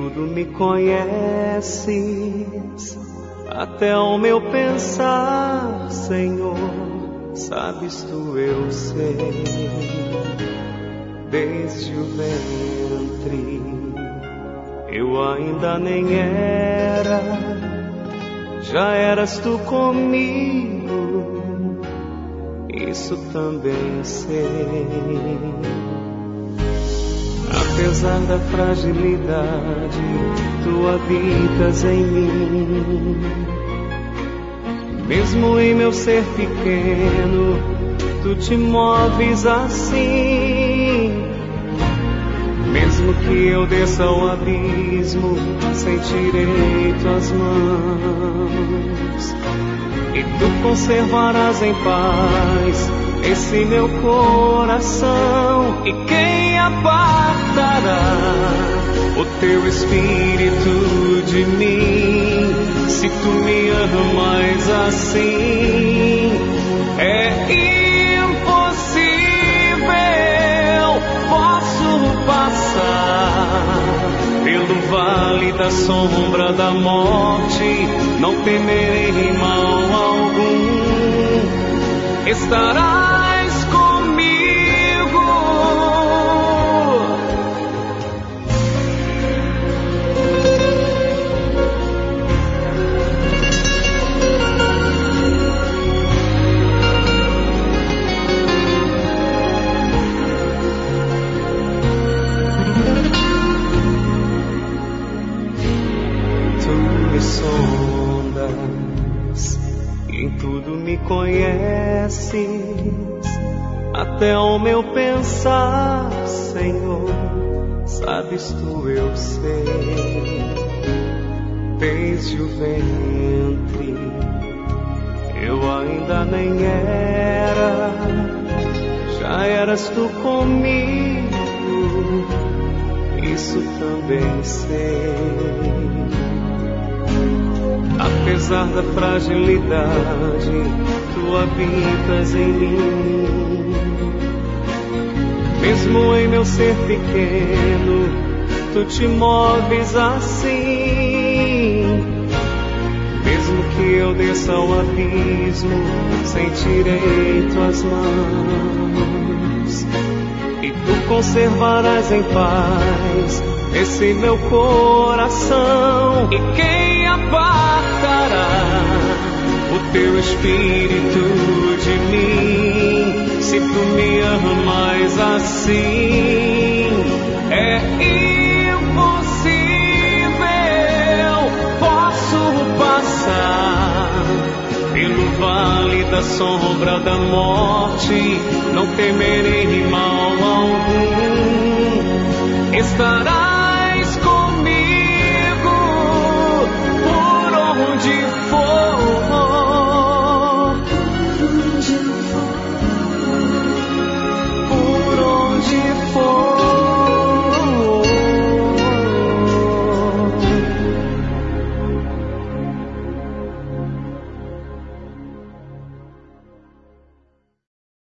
tudo me conheces, até o meu pensar, Senhor, sabes tu, eu sei. Desde o ventre eu ainda nem era, já eras tu comigo, isso também sei. Apesar da fragilidade, tu habitas em mim. Mesmo em meu ser pequeno, tu te moves assim. Mesmo que eu desça ao abismo, sentirei tuas mãos, e tu conservarás em paz esse meu coração. E quem apartará o teu espírito de mim, se tu me amas assim? É impossível. Posso passar pelo vale da sombra da morte, não temerei mal algum. Estarás comigo. Tu me sondas, em tudo me conheces, até o meu pensar, Senhor, sabes tu, eu sei. Desde o ventre eu ainda nem era, já eras tu comigo, isso também sei. Apesar da fragilidade, tu habitas em mim. Mesmo em meu ser pequeno, tu te moves assim. Mesmo que eu desça ao abismo, sentirei tuas mãos, e tu conservarás em paz esse meu coração. E quem apartará o teu espírito de mim, se tu me amas assim? É impossível. Posso passar pelo vale da sombra da morte, não temerei mal algum. Estarás comigo por onde for.